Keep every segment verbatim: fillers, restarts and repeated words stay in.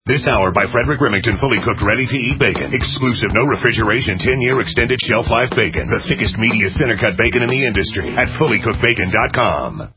This hour by Frederick Remington, fully cooked, ready-to-eat bacon. Exclusive, no refrigeration, ten-year extended shelf life bacon. The thickest, meatiest, center-cut bacon in the industry at fully cooked bacon dot com.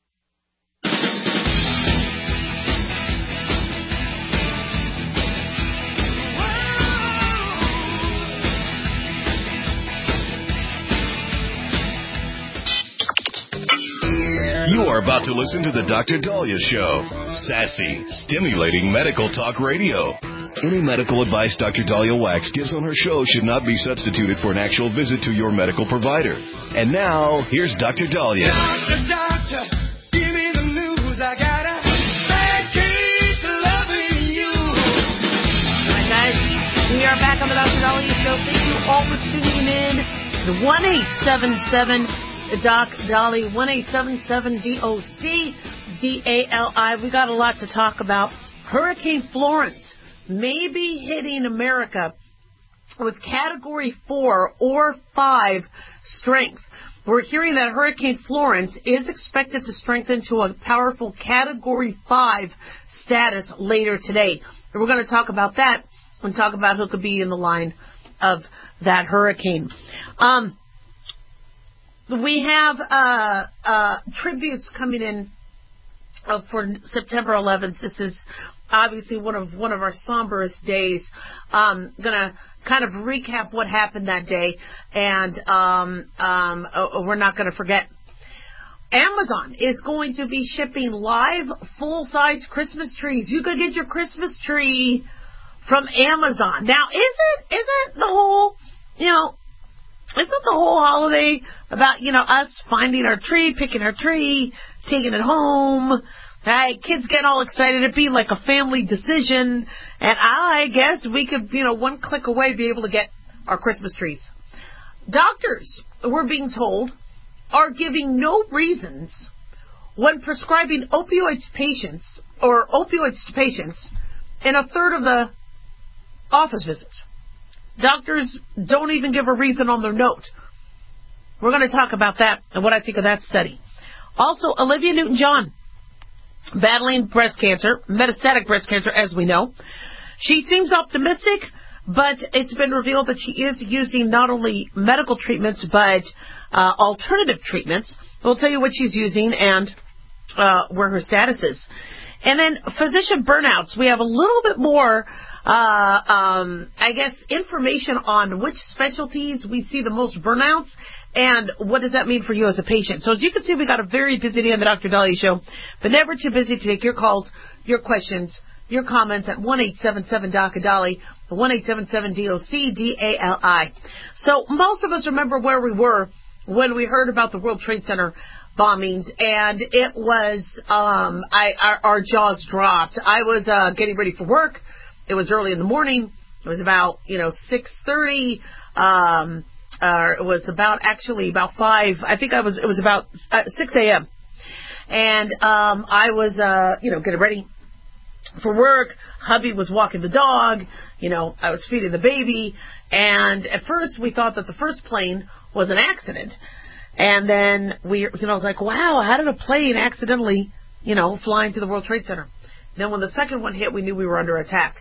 You are about to listen to the Doctor Dahlia Show. Sassy, stimulating medical talk radio. Any medical advice Doctor Dahlia Wax gives on her show should not be substituted for an actual visit to your medical provider. And now, here's Doctor Dahlia. Doctor, doctor, give me the news. I got a bad case of loving you. All right, guys, we are back on the Doctor Dahlia Show. Thank you all for tuning in. The one eight seven seven Doc Dolly, one eight seven seven D O C D A L I. We got a lot to talk about. Hurricane Florence may be hitting America with Category four or five strength. We're hearing that Hurricane Florence is expected to strengthen to a powerful Category five status later today. And we're going to talk about that and talk about who could be in the line of that hurricane. Um... We have uh, uh, tributes coming in uh, for September eleventh. This is obviously one of one of our somberest days. Um, gonna kind of recap what happened that day, and um, um, uh, we're not going to forget. Amazon is going to be shipping live full-size Christmas trees. You could get your Christmas tree from Amazon. Now, isn't isn't the whole, you know, isn't the whole holiday about, you know, us finding our tree, picking our tree, taking it home, right? Kids get all excited. It being like a family decision. And I guess we could, you know, one click away be able to get our Christmas trees. Doctors, we're being told, are giving no reasons when prescribing opioids patients or opioids to patients in a third of the office visits. Doctors don't even give a reason on their note. We're going to talk about that and what I think of that study. Also, Olivia Newton-John, battling breast cancer, metastatic breast cancer, as we know. She seems optimistic, but it's been revealed that she is using not only medical treatments, but uh, alternative treatments. We'll tell you what she's using and uh, where her status is. And then physician burnouts. We have a little bit more, uh, um, I guess, information on which specialties we see the most burnouts and what does that mean for you as a patient. So as you can see, we got a very busy day on the Doctor Dahlia Show, but never too busy to take your calls, your questions, your comments at one eight seven seven D O C A D A L I, one eight seven seven D O C D A L I. So most of us remember where we were when we heard about the World Trade Center bombings, and it was, um, I, our, our jaws dropped. I was uh, getting ready for work. It was early in the morning. It was about, you know, six thirty. Um, uh, it was about, actually, about five. I think I was, it was about uh, six a.m. And um, I was, uh, you know, getting ready for work. Hubby was walking the dog. You know, I was feeding the baby. And at first, we thought that the first plane was an accident. And then we, you know, I was like, wow, how did a plane accidentally, you know, fly into the World Trade Center? Then when the second one hit, we knew we were under attack.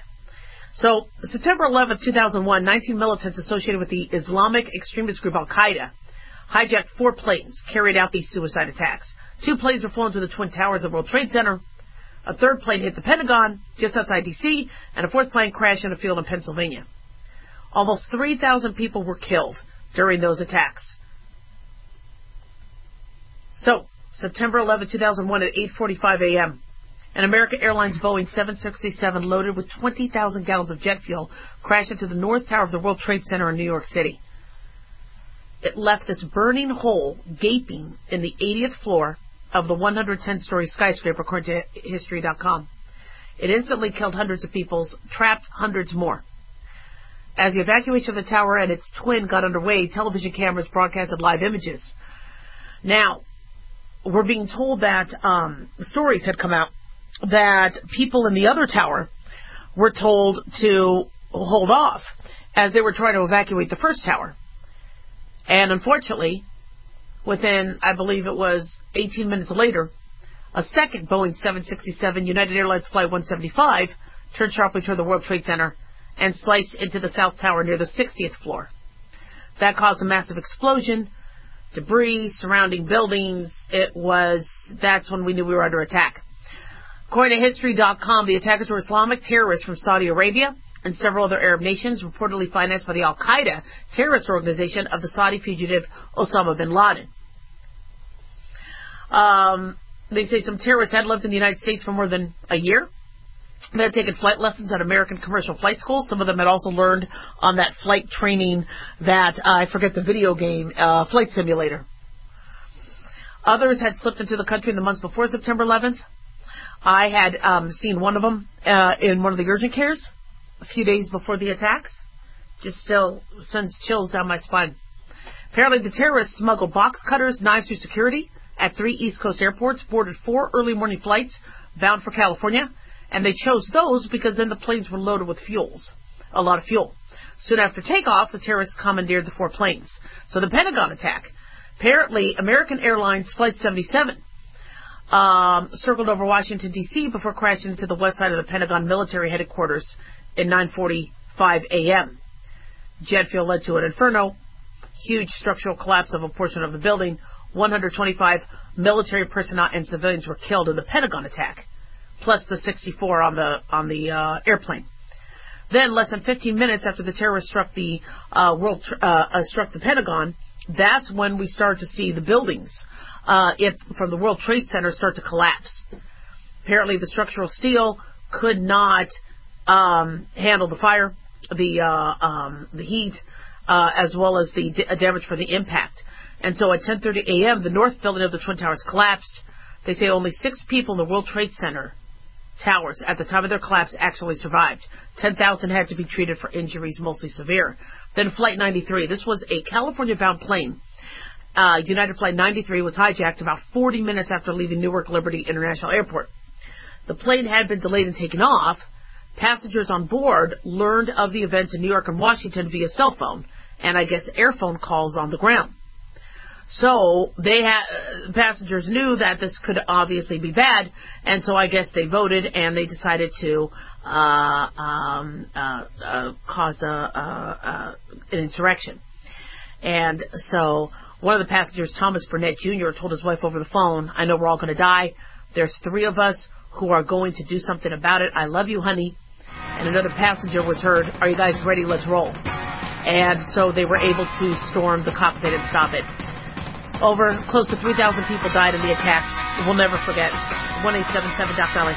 So September eleventh, two thousand one, nineteen militants associated with the Islamic extremist group Al-Qaeda hijacked four planes, carried out these suicide attacks. Two planes were flown to the Twin Towers of the World Trade Center. A third plane hit the Pentagon just outside D C, and a fourth plane crashed in a field in Pennsylvania. Almost three thousand people were killed during those attacks. So, September eleventh, two thousand one at eight forty-five a.m., an American Airlines Boeing seven sixty-seven loaded with twenty thousand gallons of jet fuel crashed into the North Tower of the World Trade Center in New York City. It left this burning hole gaping in the eightieth floor of the one hundred ten story skyscraper, according to History dot com. It instantly killed hundreds of people, trapped hundreds more. As the evacuation of the tower and its twin got underway, television cameras broadcasted live images. Now, we're being told that um, stories had come out that people in the other tower were told to hold off as they were trying to evacuate the first tower. And unfortunately, within, I believe it was eighteen minutes later, a second Boeing seven sixty-seven United Airlines Flight one seventy-five turned sharply toward the World Trade Center and sliced into the South Tower near the sixtieth floor. That caused a massive explosion, debris surrounding buildings. It was, that's when we knew we were under attack. According to History dot com, the attackers were Islamic terrorists from Saudi Arabia and several other Arab nations, reportedly financed by the Al-Qaeda terrorist organization of the Saudi fugitive Osama bin Laden. Um, they say some terrorists had lived in the United States for more than a year. They had taken flight lessons at American commercial flight schools. Some of them had also learned on that flight training that, uh, I forget the video game, uh, Flight Simulator. Others had slipped into the country in the months before September eleventh. I had um, seen one of them uh, in one of the urgent cares a few days before the attacks. Just still sends chills down my spine. Apparently the terrorists smuggled box cutters, knives through security at three East Coast airports, boarded four early morning flights bound for California, and they chose those because then the planes were loaded with fuels, a lot of fuel. Soon after takeoff, the terrorists commandeered the four planes. So the Pentagon attack. Apparently, American Airlines Flight seventy-seven um, circled over Washington, D C before crashing into the west side of the Pentagon military headquarters at nine forty-five a.m. Jet fuel led to an inferno, huge structural collapse of a portion of the building. one hundred twenty-five military personnel and civilians were killed in the Pentagon attack, plus the sixty-four on the on the uh, airplane. Then, less than fifteen minutes after the terrorists struck the uh, world uh, uh, struck the Pentagon, that's when we started to see the buildings uh, it, from the World Trade Center start to collapse. Apparently, the structural steel could not um, handle the fire, the uh, um, the heat, uh, as well as the d- damage for the impact. And so, at ten thirty a.m., the north building of the Twin Towers collapsed. They say only six people in the World Trade Center towers at the time of their collapse actually survived. ten thousand had to be treated for injuries, mostly severe. Then Flight ninety-three. This was a California-bound plane. Uh, United Flight ninety-three was hijacked about forty minutes after leaving Newark Liberty International Airport. The plane had been delayed in taking off. Passengers on board learned of the events in New York and Washington via cell phone and, I guess, airphone calls on the ground. So they had uh, passengers knew that this could obviously be bad, and so I guess they voted and they decided to uh, um, uh, uh, cause a, uh, uh, an insurrection. And so one of the passengers, Thomas Burnett Junior, told his wife over the phone, "I know we're all going to die. There's three of us who are going to do something about it. I love you, honey." And another passenger was heard, "Are you guys ready? Let's roll." And so they were able to storm the cockpit and stop it. Over close to three thousand people died in the attacks. We'll never forget. one eight seven seven Doc Dolly.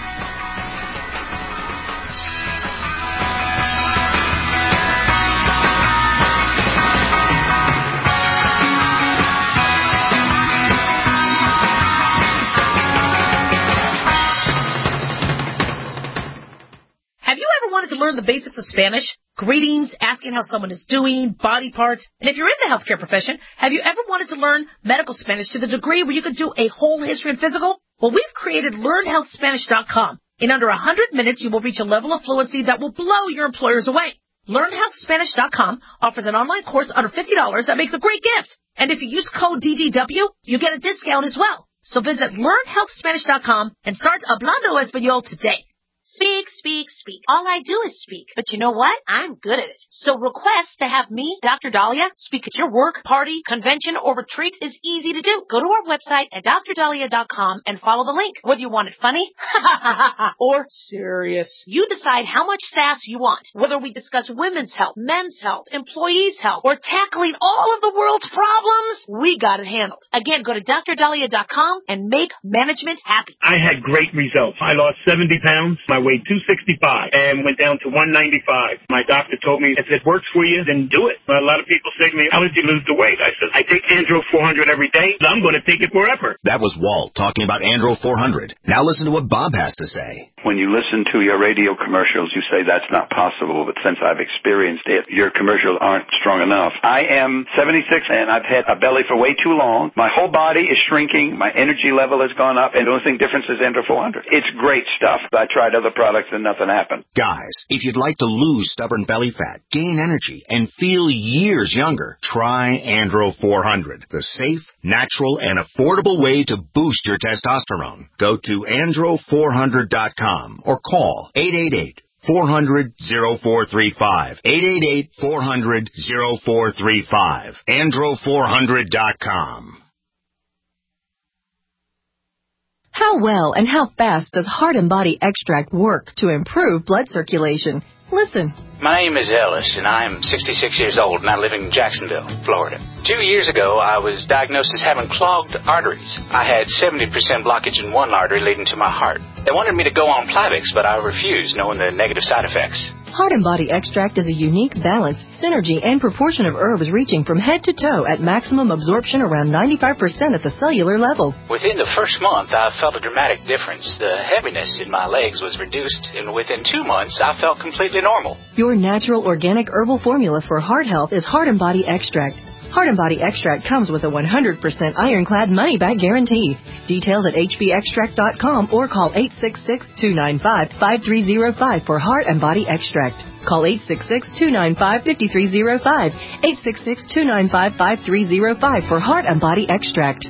Have you ever wanted to learn the basics of Spanish? Greetings, asking how someone is doing, body parts. And if you're in the healthcare profession, have you ever wanted to learn medical Spanish to the degree where you could do a whole history and physical? Well, we've created learn health spanish dot com. In under one hundred minutes, you will reach a level of fluency that will blow your employers away. learn health spanish dot com offers an online course under fifty dollars that makes a great gift. And if you use code D D W, you get a discount as well. So visit learn health spanish dot com and start hablando español today. Speak, speak, speak. All I do is speak. But you know what? I'm good at it. So request to have me, Doctor Dahlia, speak at your work, party, convention, or retreat is easy to do. Go to our website at dr dahlia dot com and follow the link. Whether you want it funny or serious, you decide how much sass you want. Whether we discuss women's health, men's health, employees' health, or tackling all of the world's problems, we got it handled. Again, go to dr dahlia dot com and make management happy. I had great results. I lost seventy pounds. I weighed two sixty-five and went down to one ninety-five. My doctor told me, if it works for you, then do it. A lot of people say to me, how did you lose the weight? I said, I take Andro four hundred every day. I'm going to take it forever. That was Walt talking about Andro four hundred. Now listen to what Bob has to say. When you listen to your radio commercials, you say that's not possible, but since I've experienced it, your commercials aren't strong enough. I am seventy-six and I've had a belly for way too long. My whole body is shrinking. My energy level has gone up, and the only thing difference is Andro four hundred. It's great stuff. I tried other products and nothing happened. Guys, if you'd like to lose stubborn belly fat, gain energy, and feel years younger, try Andro four hundred, the safe, natural, and affordable way to boost your testosterone. Go to andro four hundred dot com. com or call eight eight eight, four hundred, oh four three five. eight eight eight, four hundred, oh four three five. andro four hundred dot com. How well and how fast does Heart and Body Extract work to improve blood circulation? Listen. My name is Ellis, and I am sixty-six years old, and I live in Jacksonville, Florida. Two years ago, I was diagnosed as having clogged arteries. I had seventy percent blockage in one artery leading to my heart. They wanted me to go on Plavix, but I refused, knowing the negative side effects. Heart and Body Extract is a unique balance, synergy, and proportion of herbs reaching from head to toe at maximum absorption around ninety-five percent at the cellular level. Within the first month, I felt a dramatic difference. The heaviness in my legs was reduced, and within two months, I felt completely normal. Your natural organic herbal formula for heart health is Heart and Body Extract. Heart and Body Extract comes with a one hundred percent ironclad money-back guarantee. Details at h b extract dot com or call eight six six, two nine five, five three zero five for Heart and Body Extract. Call eight six six, two nine five, five three zero five, eight six six, two nine five, five three zero five for Heart and Body Extract.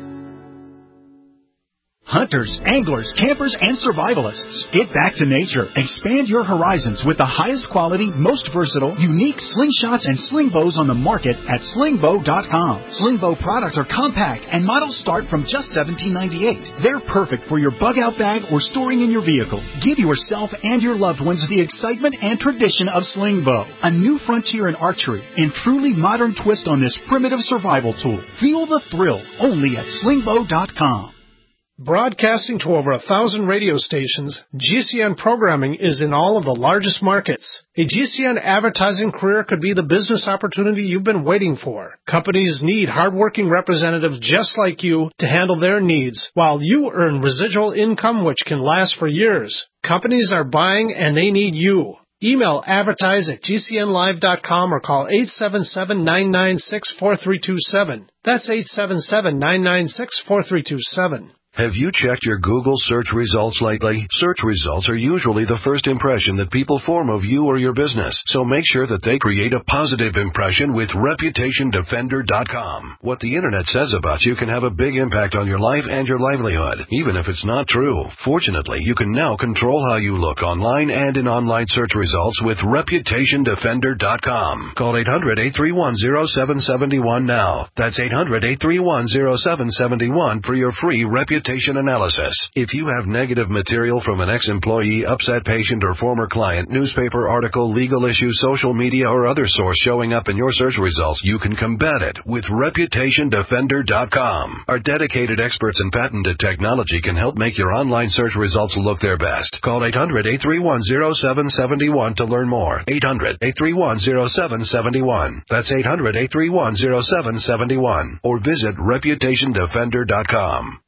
Hunters, anglers, campers, and survivalists, get back to nature. Expand your horizons with the highest quality, most versatile, unique slingshots and sling bows on the market at sling bow dot com. Sling bow products are compact and models start from just seventeen ninety-eight. They're perfect for your bug out bag or storing in your vehicle. Give yourself and your loved ones the excitement and tradition of sling bow, a new frontier in archery and truly modern twist on this primitive survival tool. Feel the thrill only at sling bow dot com. Broadcasting to over a thousand radio stations, G C N programming is in all of the largest markets. A G C N advertising career could be the business opportunity you've been waiting for. Companies need hardworking representatives just like you to handle their needs, while you earn residual income which can last for years. Companies are buying and they need you. Email advertise at g c n live dot com or call eight seven seven, nine nine six, four three two seven. That's eight seven seven, nine nine six, four three two seven. Have you checked your Google search results lately? Search results are usually the first impression that people form of you or your business, so make sure that they create a positive impression with reputation defender dot com. What the internet says about you can have a big impact on your life and your livelihood, even if it's not true. Fortunately, you can now control how you look online and in online search results with reputation defender dot com. Call eight hundred, eight three one, zero seven seven one now. That's eight hundred, eight three one, zero seven seven one for your free reputation analysis. If you have negative material from an ex-employee, upset patient, or former client, newspaper article, legal issue, social media, or other source showing up in your search results, you can combat it with reputation defender dot com. Our dedicated experts in patented technology can help make your online search results look their best. Call eight hundred, eight three one, zero seven seven one to learn more. eight hundred, eight three one, zero seven seven one. That's eight hundred, eight three one, zero seven seven one. Or visit reputation defender dot com.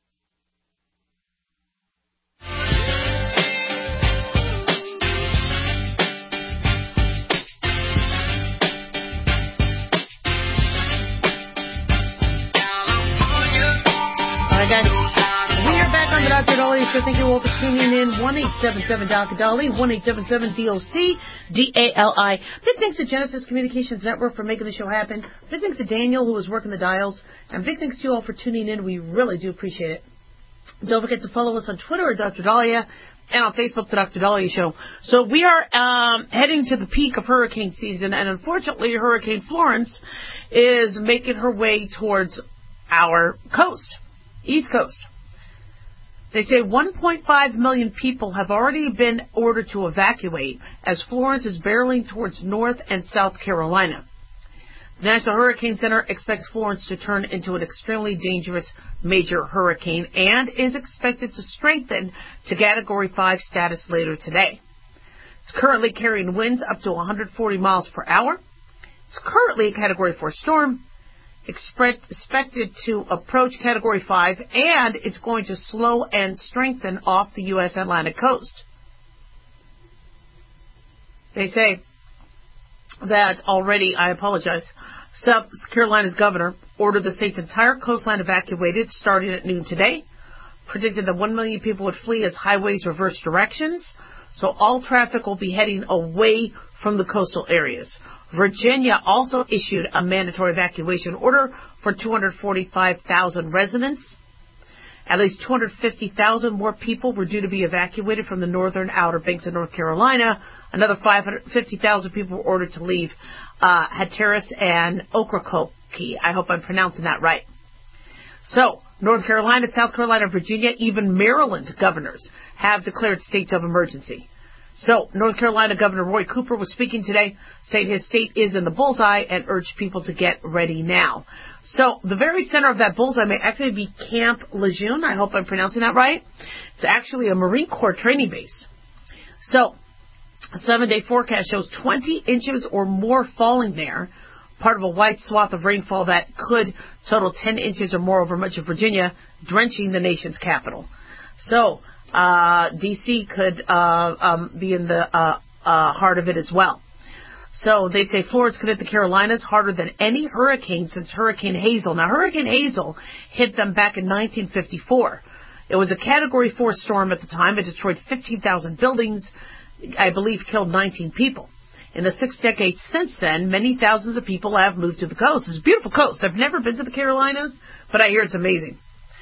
We are back on the Doctor Dolly Show. Thank you all for tuning in. one eight seven seven Doctor Dolly, one eight seven seven D O C D A L I. Big thanks to Genesis Communications Network for making the show happen. Big thanks to Daniel, who was working the dials. And big thanks to you all for tuning in. We really do appreciate it. Don't forget to follow us on Twitter at Doctor Dahlia and on Facebook, The Doctor Dahlia Show. So we are um, heading to the peak of hurricane season, and unfortunately, Hurricane Florence is making her way towards our coast, East Coast. They say one point five million people have already been ordered to evacuate as Florence is barreling towards North and South Carolina. The National Hurricane Center expects Florence to turn into an extremely dangerous major hurricane and is expected to strengthen to Category five status later today. It's currently carrying winds up to one hundred forty miles per hour. It's currently a Category four storm, expected to approach Category five, and it's going to slow and strengthen off the U S Atlantic coast. They say that already, I apologize, South Carolina's governor ordered the state's entire coastline evacuated starting at noon today, predicted that one million people would flee as highways reverse directions, so all traffic will be heading away from the coastal areas. Virginia also issued a mandatory evacuation order for two hundred forty-five thousand residents. At least two hundred fifty thousand more people were due to be evacuated from the northern Outer Banks of North Carolina. Another five hundred fifty thousand people were ordered to leave uh, Hatteras and Ocracoke. I hope I'm pronouncing that right. So, North Carolina, South Carolina, Virginia, even Maryland governors have declared states of emergency. So, North Carolina Governor Roy Cooper was speaking today, saying his state is in the bullseye and urged people to get ready now. So, the very center of that bullseye may actually be Camp Lejeune. I hope I'm pronouncing that right. It's actually a Marine Corps training base. So, a seven-day forecast shows twenty inches or more falling there, part of a wide swath of rainfall that could total ten inches or more over much of Virginia, drenching the nation's capital. So, uh, D C could uh, um, be in the uh, uh, heart of it as well. So they say Florida's could hit the Carolinas harder than any hurricane since Hurricane Hazel. Now, Hurricane Hazel hit them back in nineteen fifty-four. It was a Category four storm at the time. It destroyed fifteen thousand buildings, I believe killed nineteen people. In the six decades since then, many thousands of people have moved to the coast. It's a beautiful coast. I've never been to the Carolinas, but I hear it's amazing.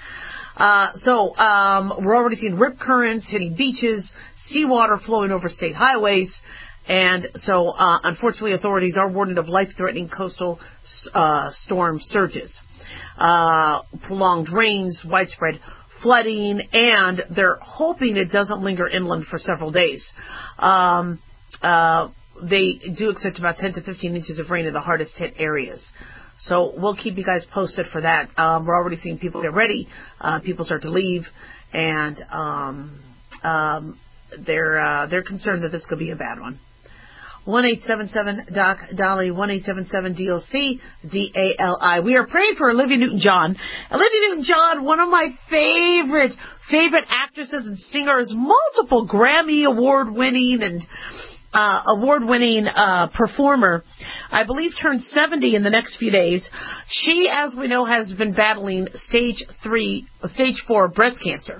Uh, so, um, we're already seeing rip currents hitting beaches, seawater flowing over state highways, and so, uh, unfortunately, authorities are warning of life-threatening coastal, uh, storm surges, uh, prolonged rains, widespread flooding, and they're hoping it doesn't linger inland for several days. Um, uh, they do expect about ten to fifteen inches of rain in the hardest hit areas. So we'll keep you guys posted for that. Um, we're already seeing people get ready. Uh, people start to leave, and um, um, they're uh, they're concerned that this could be a bad one. one eight seven seven D O C Dolly, one eight seven seven D O C D A L I. We are praying for Olivia Newton-John. Olivia Newton-John, one of my favorite favorite actresses and singers, multiple Grammy award winning and Uh, award-winning uh, performer, I believe turned seventy in the next few days. She, as we know, has been battling stage three, stage four breast cancer.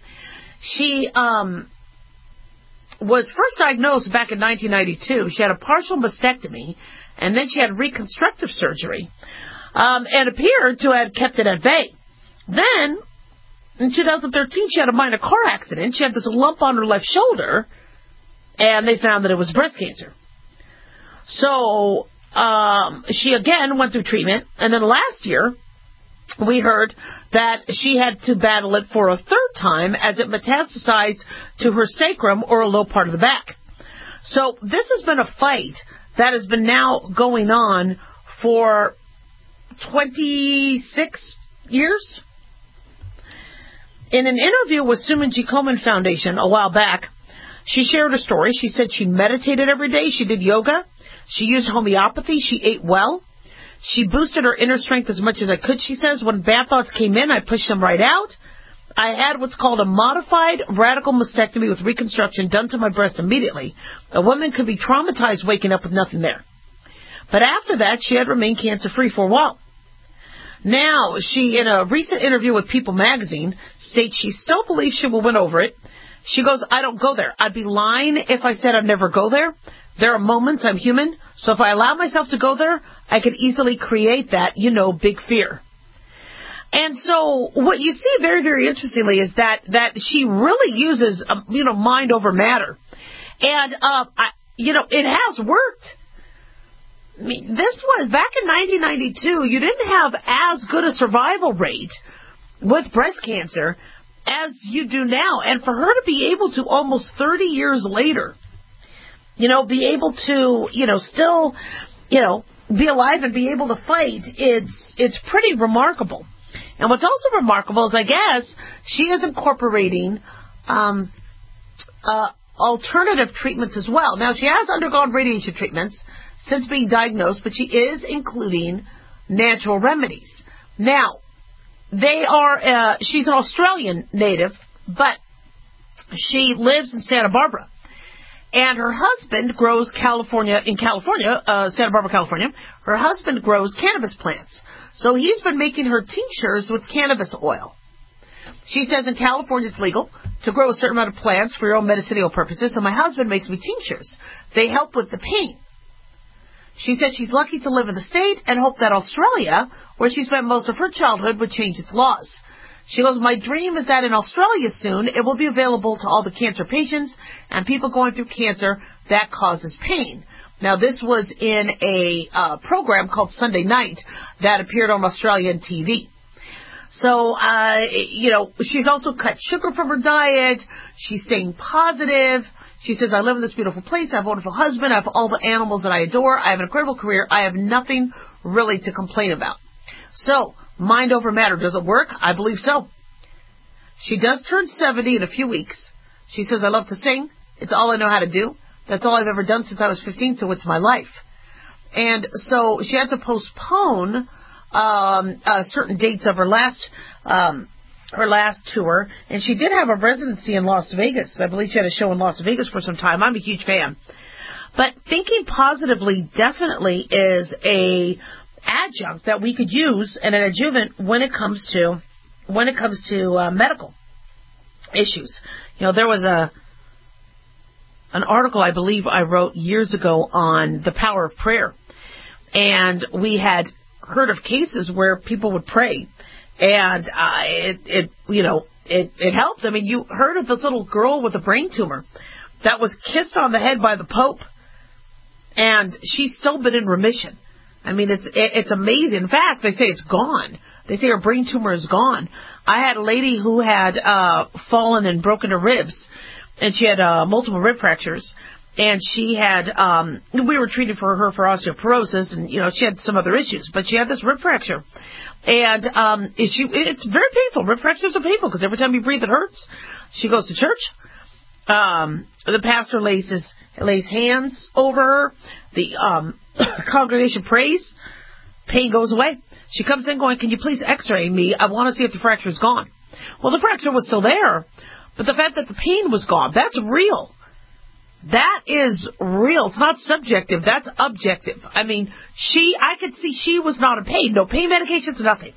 She um, was first diagnosed back in nineteen ninety-two. She had a partial mastectomy, and then she had reconstructive surgery, um, and appeared to have kept it at bay. Then, in two thousand thirteen, she had a minor car accident. She had this lump on her left shoulder, and they found that it was breast cancer. So um, she again went through treatment, and then last year we heard that she had to battle it for a third time as it metastasized to her sacrum, or a low part of the back. So this has been a fight that has been now going on for twenty-six years. In an interview with Suman G. Komen Foundation a while back, she shared a story. She said she meditated every day. She did yoga. She used homeopathy. She ate well. She boosted her inner strength as much as I could, she says. When bad thoughts came in, I pushed them right out. I had what's called a modified radical mastectomy with reconstruction done to my breast immediately. A woman could be traumatized waking up with nothing there. But after that, she had remained cancer-free for a while. Now, she, in a recent interview with People magazine, states she still believes she will win over it. She goes, I don't go there. I'd be lying if I said I'd never go there. There are moments, I'm human, so if I allow myself to go there, I could easily create that, you know, big fear. And so what you see very, very interestingly is that, that she really uses, um, you know, mind over matter. And, uh, I, you know, it has worked. I mean, this was, back in nineteen ninety-two, you didn't have as good a survival rate with breast cancer as you do now. And for her to be able to, almost thirty years later, you know, be able to, you know, still, you know, be alive and be able to fight, it's it's pretty remarkable. And what's also remarkable is, I guess, she is incorporating um, uh, alternative treatments as well. Now, she has undergone radiation treatments since being diagnosed, but she is including natural remedies. Now, they are, uh, she's an Australian native, but she lives in Santa Barbara. And her husband grows California, in California, uh, Santa Barbara, California. Her husband grows cannabis plants. So he's been making her tinctures with cannabis oil. She says in California it's legal to grow a certain amount of plants for your own medicinal purposes. So my husband makes me tinctures. They help with the pain. She said she's lucky to live in the state and hoped that Australia, where she spent most of her childhood, would change its laws. She goes, my dream is that in Australia soon, it will be available to all the cancer patients and people going through cancer that causes pain. Now, this was in a uh, program called Sunday Night that appeared on Australian T V. So, uh, you know, she's also cut sugar from her diet. She's staying positive. She says, I live in this beautiful place. I have a wonderful husband. I have all the animals that I adore. I have an incredible career. I have nothing really to complain about. So, mind over matter. Does it work? I believe so. She does turn seventy in a few weeks. She says, I love to sing. It's all I know how to do. That's all I've ever done since I was fifteen, so it's my life. And so she had to postpone um, uh, certain dates of her last um, her last tour. And she did have a residency in Las Vegas. I believe she had a show in Las Vegas for some time. I'm a huge fan. But thinking positively definitely is a adjunct that we could use and an adjuvant when it comes to when it comes to uh, medical issues. You know, there was a an article I believe I wrote years ago on the power of prayer, and we had heard of cases where people would pray, and uh, it, it you know it it helped. I mean, you heard of this little girl with a brain tumor that was kissed on the head by the Pope, and she's still been in remission. I mean, it's it's amazing. In fact, they say it's gone. They say her brain tumor is gone. I had a lady who had uh, fallen and broken her ribs, and she had uh, multiple rib fractures, and she had, um, we were treating for her for osteoporosis, and, you know, she had some other issues, but she had this rib fracture. And um, she, it's very painful. Rib fractures are painful because every time you breathe, it hurts. She goes to church. Um, the pastor lays, his, lays hands over her. The um, congregation prays. Pain goes away. She comes in going, can you please x-ray me? I want to see if the fracture is gone. Well, the fracture was still there, but the fact that the pain was gone, that's real. That is real. It's not subjective. That's objective. I mean, she, I could see she was not in pain. No pain medications, nothing.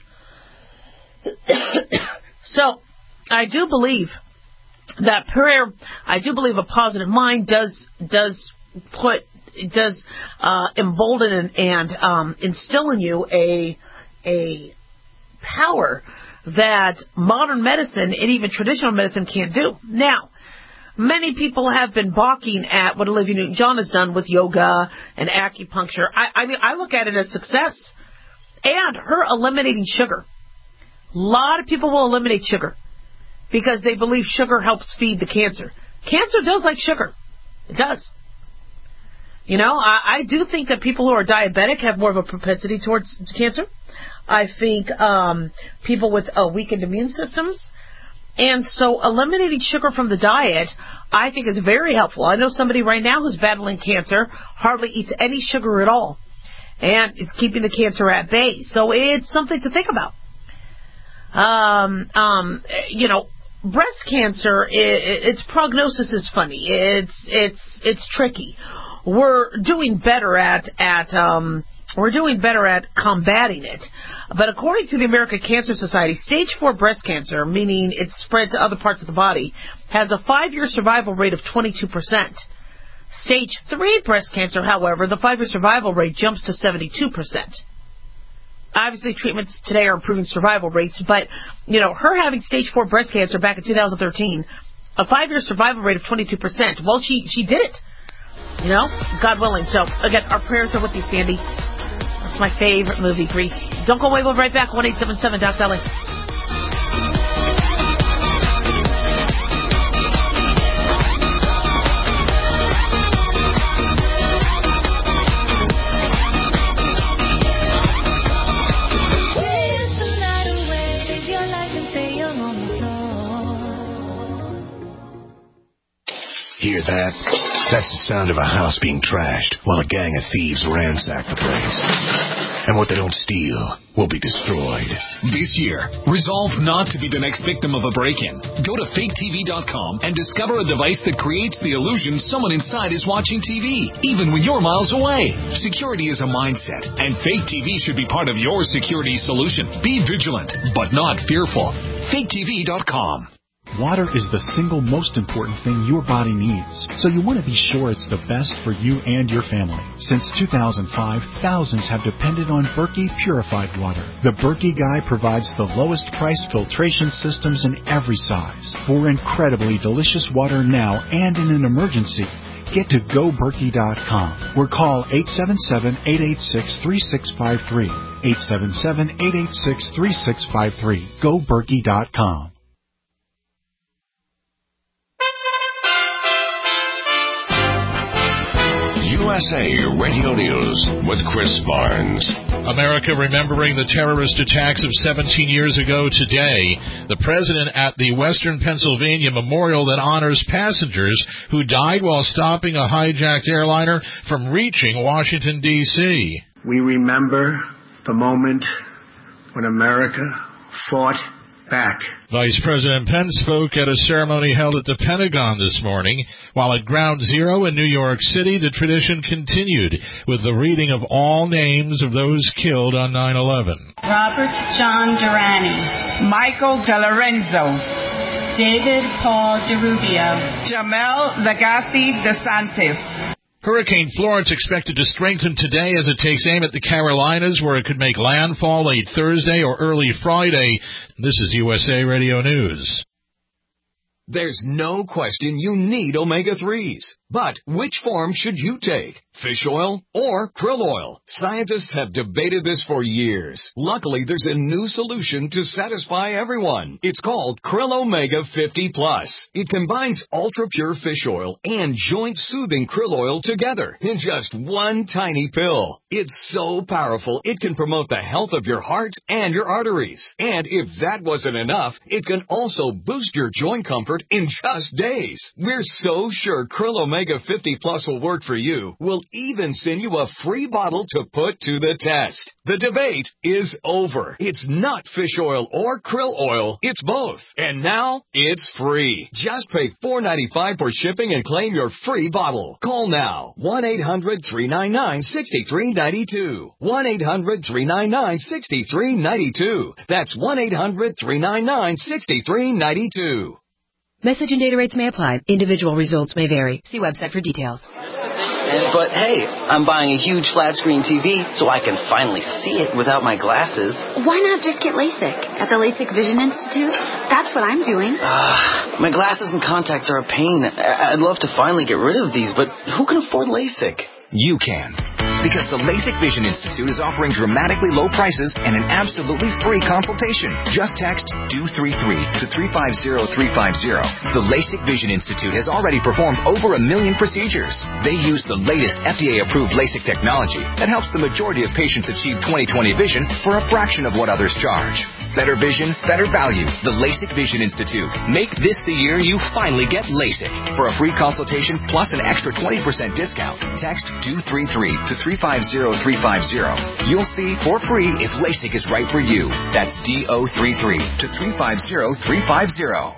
So, I do believe that prayer, I do believe a positive mind does, does put, does uh, embolden and, and um, instill in you a, a power that modern medicine and even traditional medicine can't do. Now, many people have been balking at what Olivia Newton-John has done with yoga and acupuncture. I, I mean, I look at it as success. And her eliminating sugar. A lot of people will eliminate sugar because they believe sugar helps feed the cancer. Cancer does like sugar. It does. You know, I, I do think that people who are diabetic have more of a propensity towards cancer. I think um, people with uh, weakened immune systems. And so eliminating sugar from the diet, I think, is very helpful. I know somebody right now who's battling cancer, hardly eats any sugar at all, and is keeping the cancer at bay. So it's something to think about. Um, um, you know, breast cancer, it, its prognosis is funny. It's it's it's tricky. We're doing better at at um, we're doing better at combating it. But according to the American Cancer Society, stage four breast cancer, meaning it's spread to other parts of the body, has a five-year survival rate of twenty-two percent. Stage three breast cancer, however, the five-year survival rate jumps to seventy-two percent. Obviously, treatments today are improving survival rates, but, you know, her having stage four breast cancer back in two thousand thirteen, a five-year survival rate of twenty-two percent. Well, she, she did it. You know, God willing. So, again, our prayers are with you, Sandy. That's my favorite movie, Grease. Don't go away. We'll be right back. one eight seven seven Doc Dolly. Hear that? That's the sound of a house being trashed while a gang of thieves ransack the place. And what they don't steal will be destroyed. This year, resolve not to be the next victim of a break-in. Go to fake T V dot com and discover a device that creates the illusion someone inside is watching T V, even when you're miles away. Security is a mindset, and Fake T V should be part of your security solution. Be vigilant, but not fearful. fake T V dot com. Water is the single most important thing your body needs, so you want to be sure it's the best for you and your family. Since two thousand five, thousands have depended on Berkey purified water. The Berkey Guy provides the lowest priced filtration systems in every size. For incredibly delicious water now and in an emergency, get to go berkey dot com or call eight seven seven, eight eight six, three six five three. eight seven seven, eight eight six, three six five three. go berkey dot com. U S A Radio News with Chris Barnes. America remembering the terrorist attacks of seventeen years ago today. The president at the Western Pennsylvania Memorial that honors passengers who died while stopping a hijacked airliner from reaching Washington, D C We remember the moment when America fought back. Vice President Pence spoke at a ceremony held at the Pentagon this morning. While at Ground Zero in New York City, the tradition continued with the reading of all names of those killed on nine eleven. Robert John Durrani, Michael DeLorenzo, David Paul DeRubio, Jamel Legacy DeSantis. Hurricane Florence expected to strengthen today as it takes aim at the Carolinas, where it could make landfall late Thursday or early Friday. This is U S A Radio News. There's no question you need omega threes. But which form should you take? Fish oil or krill oil? Scientists have debated this for years. Luckily, there's a new solution to satisfy everyone. It's called Krill Omega fifty plus. It combines ultra-pure fish oil and joint-soothing krill oil together in just one tiny pill. It's so powerful, it can promote the health of your heart and your arteries. And if that wasn't enough, it can also boost your joint comfort in just days. We're so sure Krill Omega fifty plus will work for you. We'll even send you a free bottle to put to the test. The debate is over. It's not fish oil or krill oil. It's both. And now it's free. Just pay four dollars and ninety-five cents for shipping and claim your free bottle. Call now. one eight hundred, three nine nine, six three nine two. one eight hundred, three nine nine, six three nine two. That's one eight hundred, three nine nine, six three nine two. Message and data rates may apply. Individual results may vary. See website for details. But hey, I'm buying a huge flat screen T V so I can finally see it without my glasses. Why not just get LASIK at the LASIK Vision Institute? That's what I'm doing. Uh, my glasses and contacts are a pain. I'd love to finally get rid of these, but who can afford LASIK? You can. Because the LASIK Vision Institute is offering dramatically low prices and an absolutely free consultation. Just text D O three three to three five zero three five zero. The LASIK Vision Institute has already performed over a million procedures. They use the latest F D A-approved LASIK technology that helps the majority of patients achieve twenty twenty vision for a fraction of what others charge. Better vision, better value. The LASIK Vision Institute. Make this the year you finally get LASIK. For a free consultation plus an extra twenty percent discount, text D O three three to three five zero three five zero. You'll see for free if LASIK is right for you. That's D O three three to three five zero three five zero.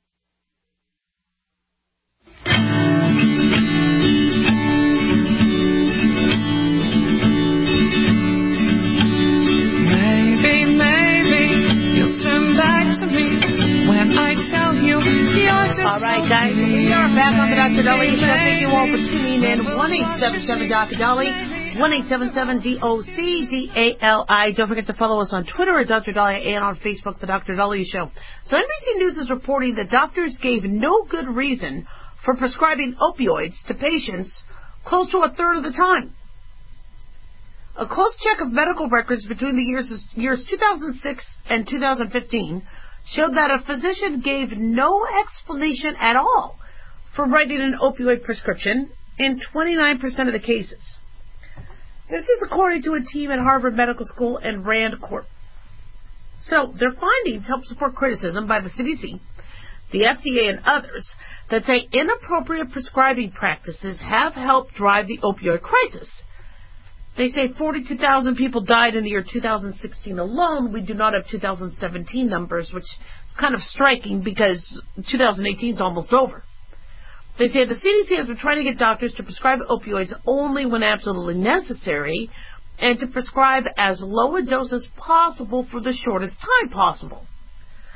All right, guys, we are back on the Doctor Dolly Show. Thank you all for tuning in. one eight seven seven Doctor Dolly, one eight seven seven D O C D A L I. Don't forget to follow us on Twitter at Doctor Dolly and on Facebook, The Doctor Dolly Show. So N B C News is reporting that doctors gave no good reason for prescribing opioids to patients close to a third of the time. A close check of medical records between the years, years two thousand six and two thousand fifteen showed that a physician gave no explanation at all for writing an opioid prescription in twenty-nine percent of the cases. This is according to a team at Harvard Medical School and Rand Corp. So their findings help support criticism by the C D C, the F D A, and others that say inappropriate prescribing practices have helped drive the opioid crisis. They say forty-two thousand people died in the year two thousand sixteen alone. We do not have two thousand seventeen numbers, which is kind of striking because two thousand eighteen is almost over. They say the C D C has been trying to get doctors to prescribe opioids only when absolutely necessary and to prescribe as low a dose as possible for the shortest time possible.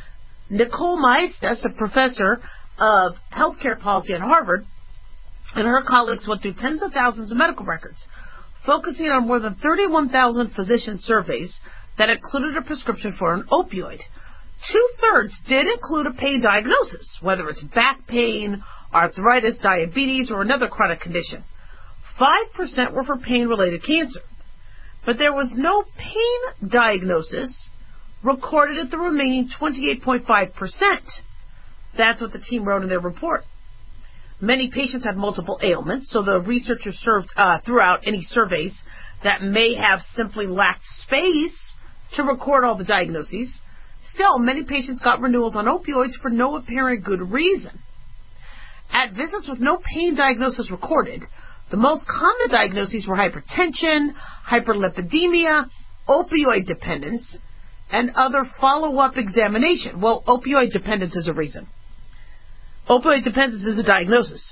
Nicole Maestas, a professor of healthcare policy at Harvard, and her colleagues went through tens of thousands of medical records, focusing on more than thirty-one thousand physician surveys that included a prescription for an opioid. Two-thirds did include a pain diagnosis, whether it's back pain, arthritis, diabetes, or another chronic condition. Five percent were for pain-related cancer. But there was no pain diagnosis recorded at the remaining twenty-eight point five percent. That's what the team wrote in their report. Many patients had multiple ailments, so the researchers served, uh, threw out any surveys that may have simply lacked space to record all the diagnoses. Still, many patients got renewals on opioids for no apparent good reason. At visits with no pain diagnosis recorded, the most common diagnoses were hypertension, hyperlipidemia, opioid dependence, and other follow-up examination. Well, opioid dependence is a reason. Opioid dependence is a diagnosis.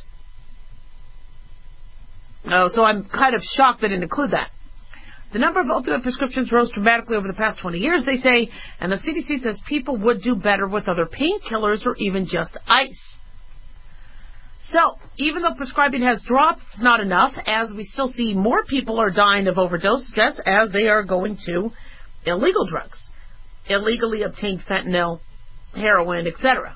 Oh, so I'm kind of shocked they didn't include that. The number of opioid prescriptions rose dramatically over the past twenty years, they say, and the C D C says people would do better with other painkillers or even just ice. So, even though prescribing has dropped, it's not enough, as we still see more people are dying of overdose deaths as they are going to illegal drugs, illegally obtained fentanyl, heroin, et cetera.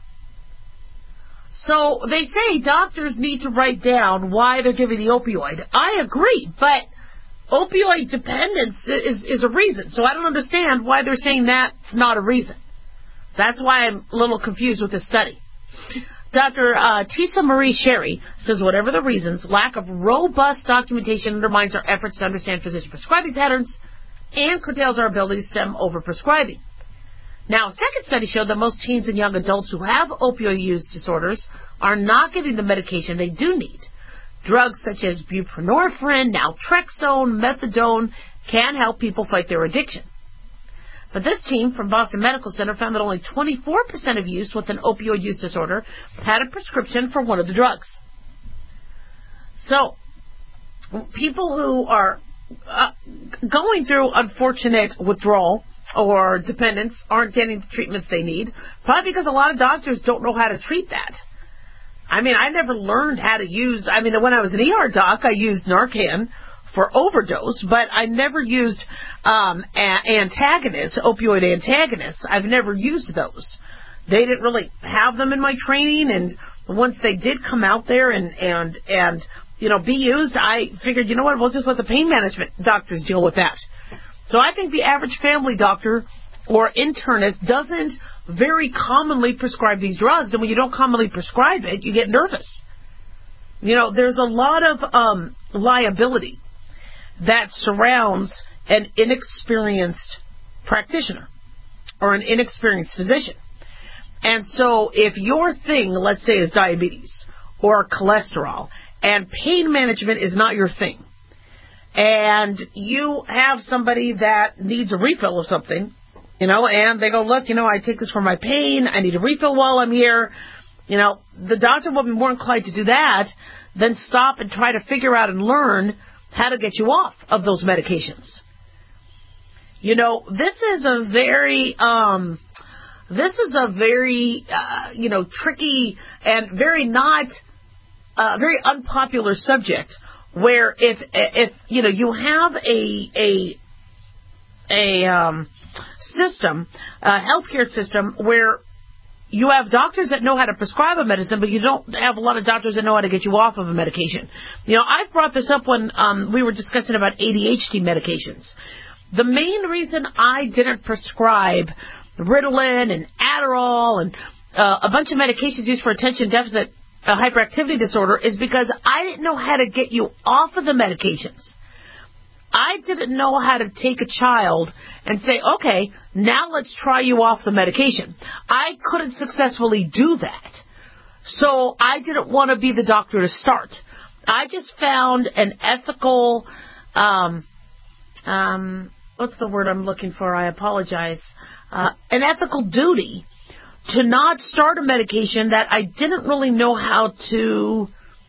So, they say doctors need to write down why they're giving the opioid. I agree, but opioid dependence is, is a reason, so I don't understand why they're saying that's not a reason. That's why I'm a little confused with this study. Doctor Uh, Tisa Marie Sherry says whatever the reasons, lack of robust documentation undermines our efforts to understand physician prescribing patterns and curtails our ability to stem over-prescribing. Now, a second study showed that most teens and young adults who have opioid use disorders are not getting the medication they do need. Drugs such as buprenorphine, naltrexone, methadone can help people fight their addiction. But this team from Boston Medical Center found that only twenty-four percent of youths with an opioid use disorder had a prescription for one of the drugs. So, people who are uh, going through unfortunate withdrawal or dependence aren't getting the treatments they need, probably because a lot of doctors don't know how to treat that. I mean, I never learned how to use, I mean, when I was an E R doc, I used Narcan for overdose, but I never used um, a- antagonists, opioid antagonists. I've never used those. They didn't really have them in my training, and once they did come out there and, and, and you know, be used, I figured, you know what, we'll just let the pain management doctors deal with that. So I think the average family doctor or internist doesn't very commonly prescribe these drugs, and when you don't commonly prescribe it, you get nervous. You know, there's a lot of um, liability that surrounds an inexperienced practitioner or an inexperienced physician. And so if your thing, let's say, is diabetes or cholesterol, and pain management is not your thing, and you have somebody that needs a refill of something, you know, and they go, look, you know, I take this for my pain, I need a refill while I'm here, you know, the doctor will be more inclined to do that than stop and try to figure out and learn how to get you off of those medications. You know, this is a very, um, this is a very, uh, you know, tricky and very not, uh, very unpopular subject. Where if if you know you have a a a um, system, a healthcare system where you have doctors that know how to prescribe a medicine, but you don't have a lot of doctors that know how to get you off of a medication. You know, I've brought this up when um, we were discussing about A D H D medications. The main reason I didn't prescribe Ritalin and Adderall and uh, a bunch of medications used for attention deficit uh, hyperactivity disorder is because I didn't know how to get you off of the medications. I didn't know how to take a child and say, okay, now let's try you off the medication. I couldn't successfully do that. So I didn't want to be the doctor to start. I just found an ethical, um, um, what's the word I'm looking for? I apologize. Uh, an ethical duty to not start a medication that I didn't really know how to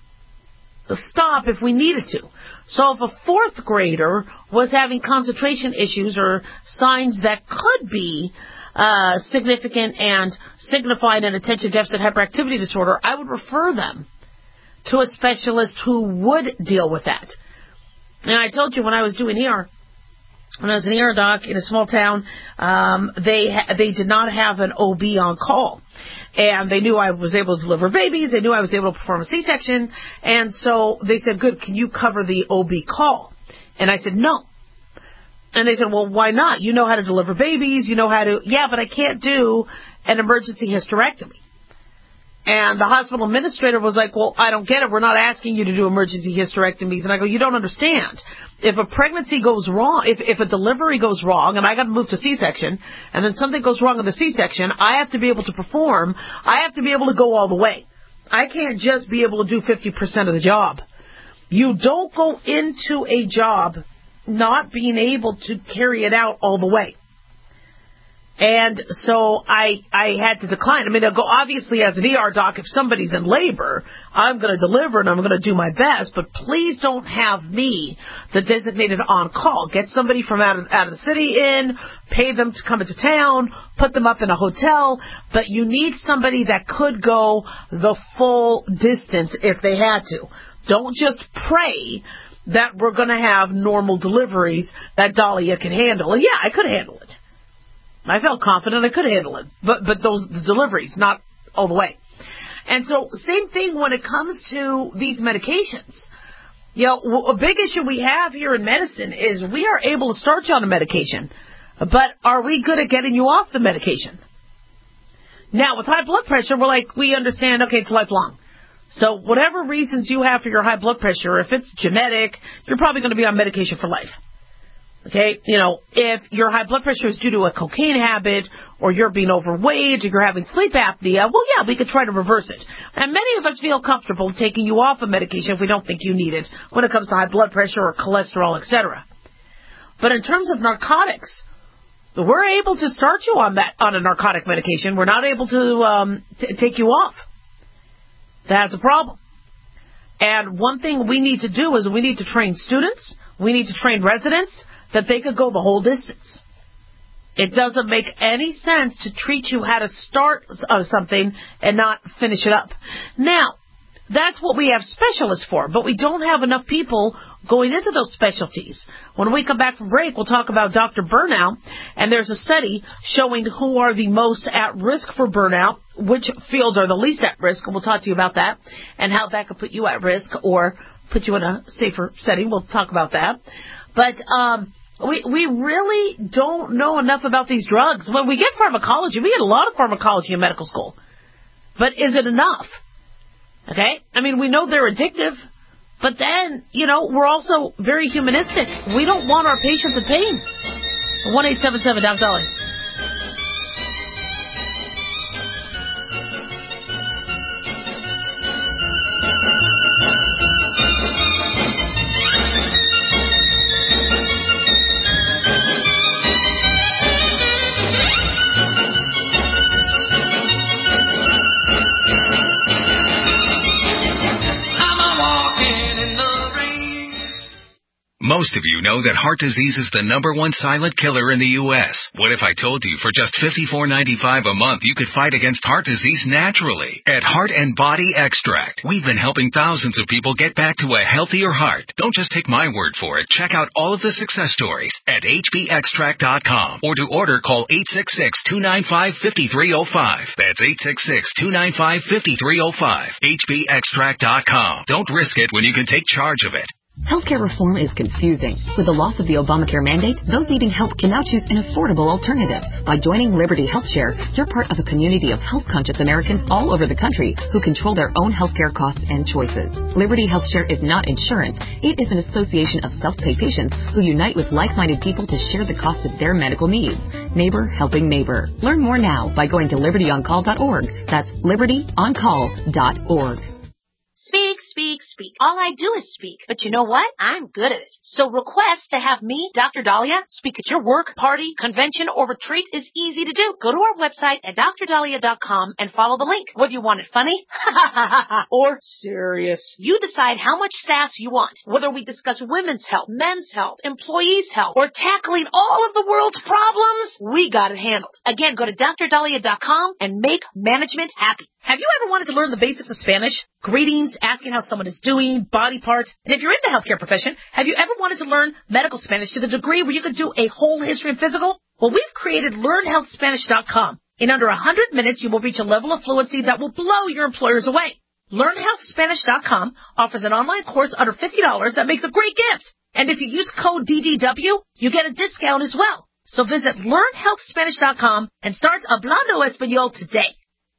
stop if we needed to. So if a fourth grader was having concentration issues or signs that could be uh, significant and signified an attention deficit hyperactivity disorder, I would refer them to a specialist who would deal with that. And I told you when I was doing E R, when I was an E R doc in a small town, um, they ha- they did not have an O B on call. And they knew I was able to deliver babies. They knew I was able to perform a C-section. And so they said, good, can you cover the O B call? And I said, no. And they said, well, why not? You know how to deliver babies. You know how to, yeah, but I can't do an emergency hysterectomy. And the hospital administrator was like, well, I don't get it. We're not asking you to do emergency hysterectomies. And I go, you don't understand. If a pregnancy goes wrong, if, if a delivery goes wrong, and I got to move to C-section, and then something goes wrong in the C-section, I have to be able to perform. I have to be able to go all the way. I can't just be able to do fifty percent of the job. You don't go into a job not being able to carry it out all the way. And so I I had to decline. I mean, I'll go, obviously, as an E R doc, if somebody's in labor, I'm going to deliver and I'm going to do my best. But please don't have me, the designated on-call. Get somebody from out of, out of the city in, pay them to come into town, put them up in a hotel. But you need somebody that could go the full distance if they had to. Don't just pray that we're going to have normal deliveries that Dahlia can handle. And yeah, I could handle it. I felt confident I could handle it, but but those the deliveries, not all the way. And so, same thing when it comes to these medications. You know, a big issue we have here in medicine is we are able to start you on a medication, but are we good at getting you off the medication? Now, with high blood pressure, we're like, we understand, okay, it's lifelong. So whatever reasons you have for your high blood pressure, if it's genetic, you're probably going to be on medication for life. Okay, you know, if your high blood pressure is due to a cocaine habit, or you're being overweight, or you're having sleep apnea, well, yeah, we could try to reverse it. And many of us feel comfortable taking you off of medication if we don't think you need it when it comes to high blood pressure or cholesterol, et cetera. But in terms of narcotics, we're able to start you on that on a narcotic medication. We're not able to um, t- take you off. That's a problem. And one thing we need to do is we need to train students, we need to train residents, that they could go the whole distance. It doesn't make any sense to treat you how to start uh, something and not finish it up. Now, that's what we have specialists for, but we don't have enough people going into those specialties. When we come back from break, we'll talk about Doctor Burnout, and there's a study showing who are the most at risk for burnout, which fields are the least at risk, and we'll talk to you about that, and how that could put you at risk or put you in a safer setting. We'll talk about that. But um We we really don't know enough about these drugs. When we get pharmacology, we get a lot of pharmacology in medical school. But is it enough? Okay? I mean, we know they're addictive, but then, you know, we're also very humanistic. We don't want our patients in pain. one eight seven seven Doc Dolly. Most of you know that heart disease is the number one silent killer in the U S What if I told you for just fifty-four ninety-five a month you could fight against heart disease naturally? At Heart and Body Extract, we've been helping thousands of people get back to a healthier heart. Don't just take my word for it. Check out all of the success stories at H B extract dot com, or to order, call eight six six, two nine five, five three zero five. That's eight six six, two nine five, five three zero five. H B extract dot com. Don't risk it when you can take charge of it. Healthcare reform is confusing. With the loss of the Obamacare mandate, those needing help can now choose an affordable alternative. By joining Liberty HealthShare, you're part of a community of health-conscious Americans all over the country who control their own healthcare costs and choices. Liberty HealthShare is not insurance. It is an association of self-pay patients who unite with like-minded people to share the cost of their medical needs. Neighbor helping neighbor. Learn more now by going to liberty on call dot org. That's liberty on call dot org. Speak, speak, speak. All I do is speak. But you know what? I'm good at it. So request to have me, Doctor Dahlia, speak at your work, party, convention, or retreat is easy to do. Go to our website at d r dahlia dot com and follow the link. Whether you want it funny or serious, you decide how much sass you want. Whether we discuss women's health, men's health, employees' health, or tackling all of the world's problems, we got it handled. Again, go to d r dahlia dot com and make management happy. Have you ever wanted to learn the basics of Spanish? Greetings, asking how someone is doing, body parts. And if you're in the healthcare profession, have you ever wanted to learn medical Spanish to the degree where you could do a whole history and physical? Well, we've created learn health spanish dot com. In under one hundred minutes, you will reach a level of fluency that will blow your employers away. learn health spanish dot com offers an online course under fifty dollars that makes a great gift. And if you use code D D W, you get a discount as well. So visit learn health spanish dot com and start Hablando Español today.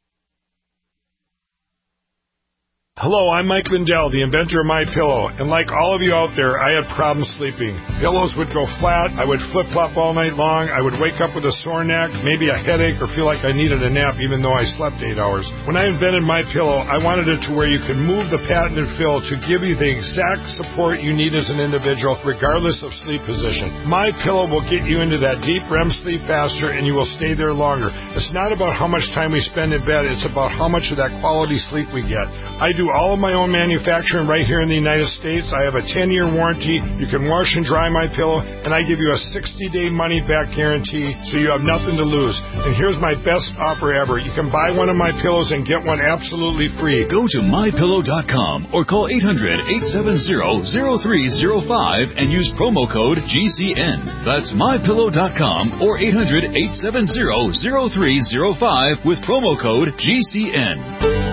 Hello, I'm Mike Lindell, the inventor of MyPillow, and like all of you out there, I had problems sleeping. Pillows would go flat, I would flip-flop all night long, I would wake up with a sore neck, maybe a headache, or feel like I needed a nap even though I slept eight hours. When I invented MyPillow, I wanted it to where you could move the patented fill to give you the exact support you need as an individual, regardless of sleep position. MyPillow will get you into that deep R E M sleep faster, and you will stay there longer. It's not about how much time we spend in bed, it's about how much of that quality sleep we get. I do all of my own manufacturing right here in the United States. I have a ten-year warranty. You can wash and dry my pillow, and I give you a sixty-day money-back guarantee, so you have nothing to lose. And here's my best offer ever. You can buy one of my pillows and get one absolutely free. Go to my pillow dot com or call eight hundred, eight seven zero, zero three zero five and use promo code G C N. That's my pillow dot com or eight hundred, eight seven zero, zero three zero five with promo code G C N.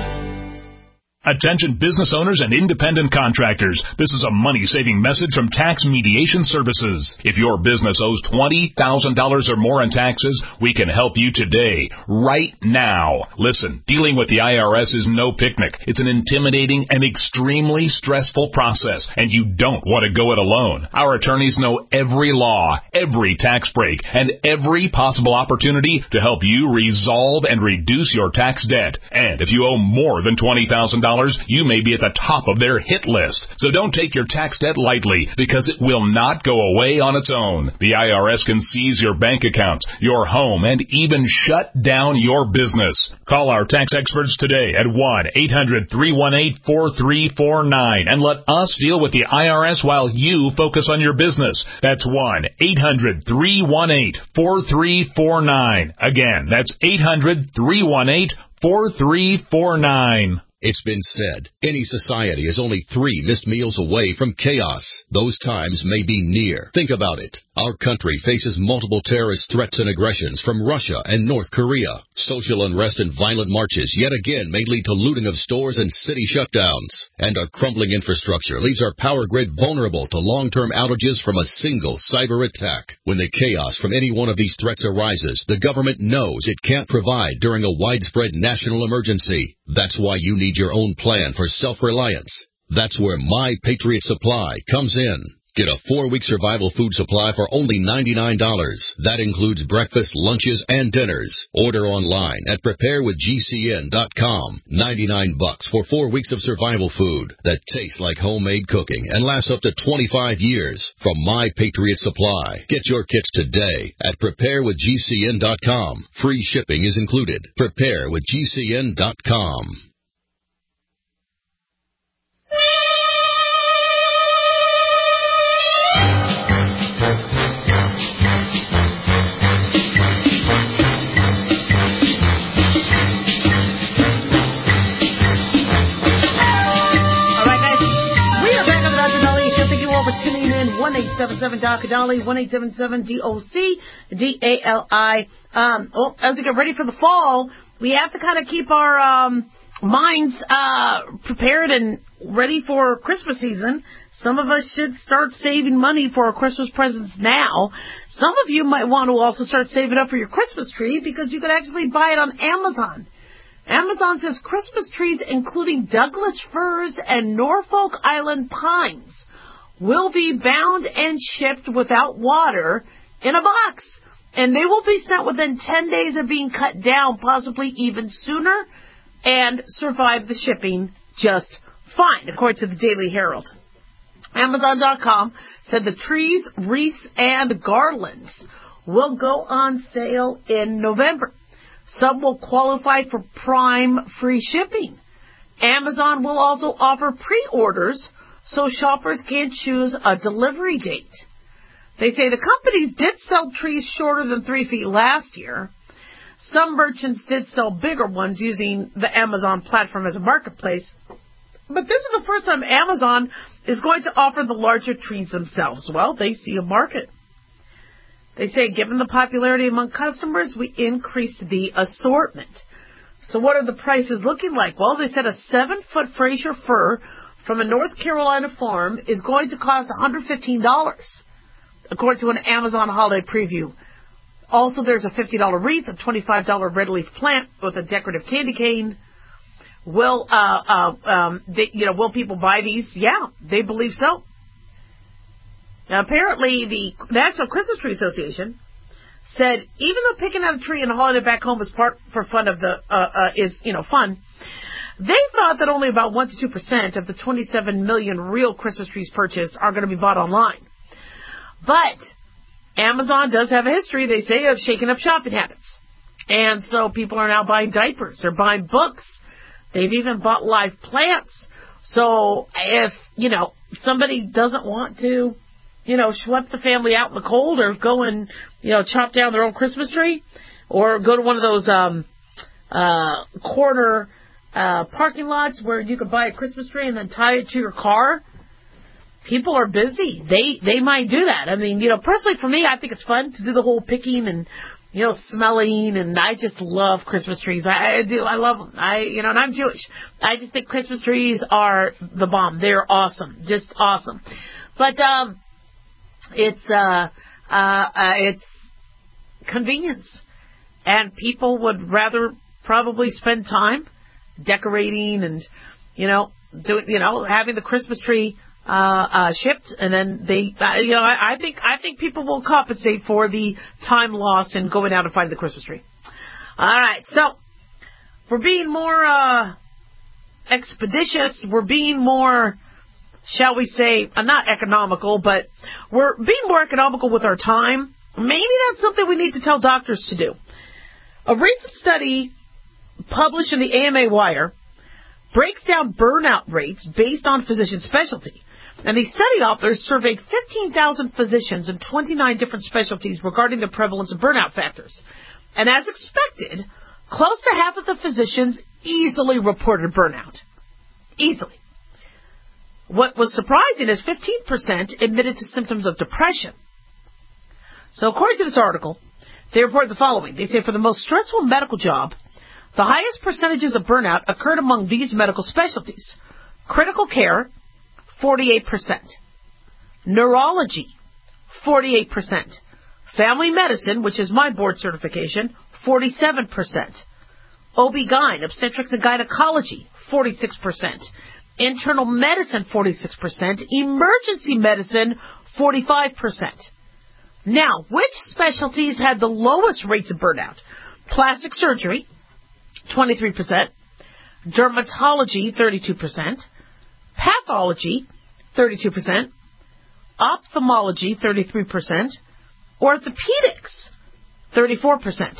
Attention business owners and independent contractors. This is a money-saving message from Tax Mediation Services. If your business owes twenty thousand dollars or more in taxes, we can help you today, right now. Listen, dealing with the I R S is no picnic. It's an intimidating and extremely stressful process, and you don't want to go it alone. Our attorneys know every law, every tax break, and every possible opportunity to help you resolve and reduce your tax debt. And if you owe more than twenty thousand dollars, you may be at the top of their hit list. So don't take your tax debt lightly, because it will not go away on its own. The I R S can seize your bank accounts, your home, and even shut down your business. Call our tax experts today at one eight hundred, three one eight, four three four nine and let us deal with the I R S while you focus on your business. That's one eight hundred, three one eight, four three four nine. Again, that's eight hundred, three one eight, four three four nine. It's been said, any society is only three missed meals away from chaos. Those times may be near. Think about it. Our country faces multiple terrorist threats and aggressions from Russia and North Korea. Social unrest and violent marches yet again may lead to looting of stores and city shutdowns. And our crumbling infrastructure leaves our power grid vulnerable to long-term outages from a single cyber attack. When the chaos from any one of these threats arises, the government knows it can't provide during a widespread national emergency. That's why you need your own plan for self-reliance. That's where My Patriot Supply comes in. Get a four-week survival food supply for only ninety-nine dollars. That includes breakfast, lunches, and dinners. Order online at prepare with G C N dot com. ninety-nine bucks for four weeks of survival food that tastes like homemade cooking and lasts up to twenty-five years from My Patriot Supply. Get your kits today at prepare with G C N dot com. Free shipping is included. prepare with G C N dot com. Tuning in one eight seven seven D O C D A L I, one eight seven seven D O C D A L I. Um, well, as we get ready for the fall, we have to kind of keep our um, minds uh, prepared and ready for Christmas season. Some of us should start saving money for our Christmas presents now. Some of you might want to also start saving up for your Christmas tree, because you could actually buy it on Amazon. Amazon says Christmas trees, including Douglas firs and Norfolk Island pines, will be bound and shipped without water in a box. And they will be sent within ten days of being cut down, possibly even sooner, and survive the shipping just fine, according to the Daily Herald. Amazon dot com said the trees, wreaths, and garlands will go on sale in November. Some will qualify for Prime free shipping. Amazon will also offer pre-orders so shoppers can choose a delivery date. They say the companies did sell trees shorter than three feet last year. Some merchants did sell bigger ones using the Amazon platform as a marketplace. But this is the first time Amazon is going to offer the larger trees themselves. Well, they see a market. They say, given the popularity among customers, we increased the assortment. So what are the prices looking like? Well, they said a seven-foot Fraser fir from a North Carolina farm is going to cost one hundred fifteen dollars, according to an Amazon holiday preview. Also, there's a fifty dollars wreath, a twenty-five dollars red leaf plant with a decorative candy cane. Will uh, uh, um, they, you know, will people buy these? Yeah, they believe so. Now, apparently, the National Christmas Tree Association said even though picking out a tree and a holiday back home is part for fun of the uh, uh, is you know fun, they thought that only about one to two percent of the twenty-seven million real Christmas trees purchased are going to be bought online. But Amazon does have a history, they say, of shaking up shopping habits, and so people are now buying diapers, they're buying books. They've even bought live plants. So if, you know, somebody doesn't want to, you know, schlep the family out in the cold or go and, you know, chop down their own Christmas tree or go to one of those um, uh, corner uh, parking lots where you could buy a Christmas tree and then tie it to your car, people are busy. They, they might do that. I mean, you know, personally for me, I think it's fun to do the whole picking and, you know, smelling, and I just love Christmas trees. I, I do. I love them. I, you know, and I'm Jewish. I just think Christmas trees are the bomb. They're awesome. Just awesome. But, um, it's, uh, uh, uh, it's convenience. And people would rather probably spend time decorating and, you know, do, you know, having the Christmas tree Uh, uh, shipped, and then they, uh, you know, I, I think I think people will compensate for the time lost in going out and finding the Christmas tree. All right, so we're being more uh, expeditious. We're being more, shall we say, uh, not economical, but we're being more economical with our time. Maybe that's something we need to tell doctors to do. A recent study published in the A M A Wire breaks down burnout rates based on physician specialty. And the study authors surveyed fifteen thousand physicians in twenty-nine different specialties regarding the prevalence of burnout factors. And as expected, close to half of the physicians easily reported burnout. Easily. What was surprising is fifteen percent admitted to symptoms of depression. So according to this article, they reported the following. They say for the most stressful medical job, the highest percentages of burnout occurred among these medical specialties. Critical care, forty-eight percent. Neurology, forty-eight percent. Family medicine, which is my board certification, forty-seven percent. O B G Y N, obstetrics and gynecology, forty-six percent. Internal medicine, forty-six percent. Emergency medicine, forty-five percent. Now, which specialties had the lowest rates of burnout? Plastic surgery, twenty-three percent. Dermatology, thirty-two percent. Pathology, thirty-two percent. Ophthalmology, thirty-three percent. Orthopedics, thirty-four percent.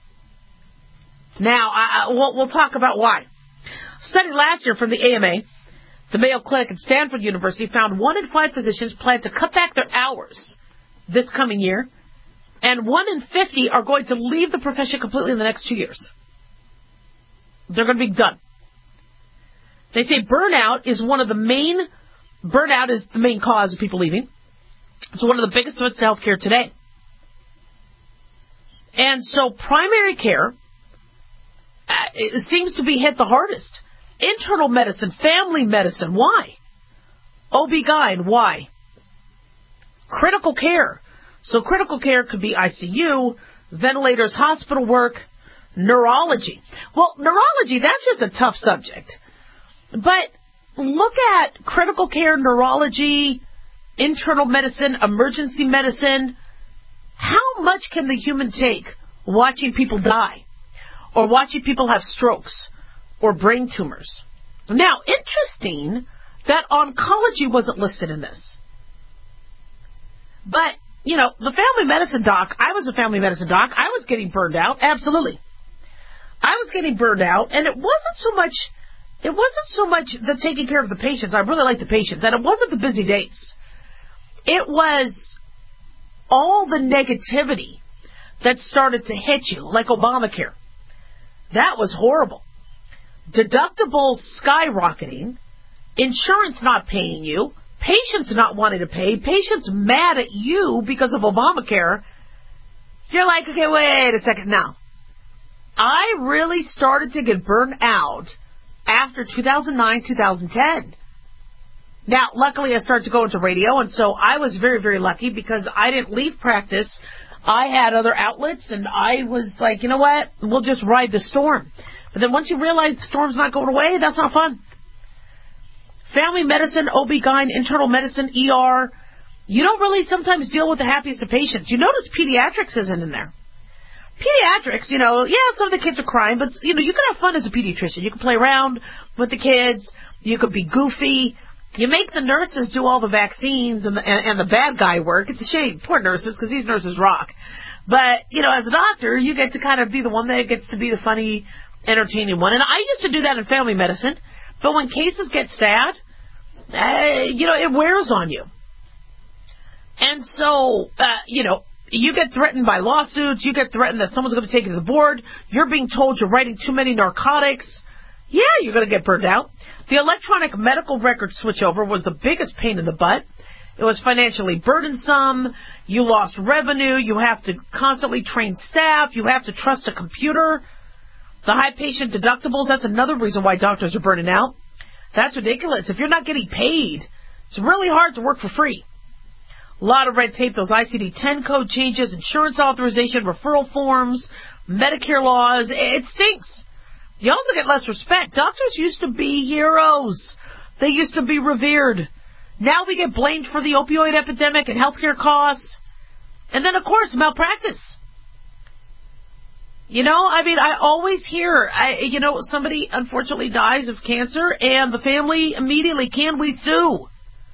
Now, I, I, we'll, we'll talk about why. A study last year from the A M A, the Mayo Clinic at Stanford University, found one in five physicians plan to cut back their hours this coming year, and one in fifty are going to leave the profession completely in the next two years. They're going to be done. They say burnout is one of the main, burnout is the main cause of people leaving. It's one of the biggest threats to healthcare today. And so primary care uh, it seems to be hit the hardest. Internal medicine, family medicine, why? O B G Y N, why? Critical care. So critical care could be I C U, ventilators, hospital work, neurology. Well, neurology, that's just a tough subject. But look at critical care, neurology, internal medicine, emergency medicine. How much can the human take watching people die, or watching people have strokes, or brain tumors, Now, interesting that oncology wasn't listed in this. But, you know, the family medicine doc, I was a family medicine doc. I was getting burned out. Absolutely. I was getting burned out, and it wasn't so much, it wasn't so much the taking care of the patients. I really like the patients, and it wasn't the busy days. It was all the negativity that started to hit you, like Obamacare. That was horrible. Deductibles skyrocketing, insurance not paying you, patients not wanting to pay, patients mad at you because of Obamacare. You're like, okay, wait a second now. I really started to get burned out after two thousand nine, two thousand ten. Now, luckily, I started to go into radio, and so I was very, very lucky because I didn't leave practice. I had other outlets, and I was like, you know what? We'll just ride the storm. But then once you realize the storm's not going away, that's not fun. Family medicine, O B G Y N, internal medicine, E R, you don't really sometimes deal with the happiest of patients. You notice pediatrics isn't in there. Pediatrics, you know, yeah, some of the kids are crying, but, you know, you can have fun as a pediatrician. You can play around with the kids. You could be goofy. You make the nurses do all the vaccines and the, and, and the bad guy work. It's a shame. Poor nurses, because these nurses rock. But, you know, as a doctor, you get to kind of be the one that gets to be the funny, entertaining one. And I used to do that in family medicine. But when cases get sad, uh, you know, it wears on you. And so, uh, you know, you get threatened by lawsuits. You get threatened that someone's going to take you to the board. You're being told you're writing too many narcotics. Yeah, you're going to get burned out. The electronic medical record switchover was the biggest pain in the butt. It was financially burdensome. You lost revenue. You have to constantly train staff. You have to trust a computer. The high patient deductibles, that's another reason why doctors are burning out. That's ridiculous. If you're not getting paid, it's really hard to work for free. A lot of red tape, those I C D ten code changes, insurance authorization, referral forms, Medicare laws. It stinks. You also get less respect. Doctors used to be heroes. They used to be revered. Now we get blamed for the opioid epidemic and healthcare costs. And then, of course, malpractice. You know, I mean, I always hear, I, you know, somebody unfortunately dies of cancer and the family immediately, can we sue?